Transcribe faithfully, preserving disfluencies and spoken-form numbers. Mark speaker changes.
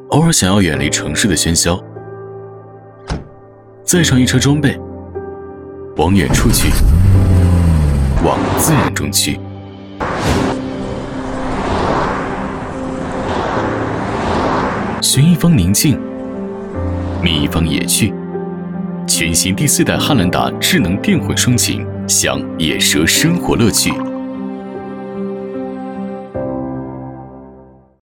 Speaker 1: 偶尔想要远离城市的喧嚣，载上一车装备，往远处去，往自然中去。寻一方宁静，觅一方野趣。全新第四代汉兰达智能电混双擎，享野蛇生活乐趣。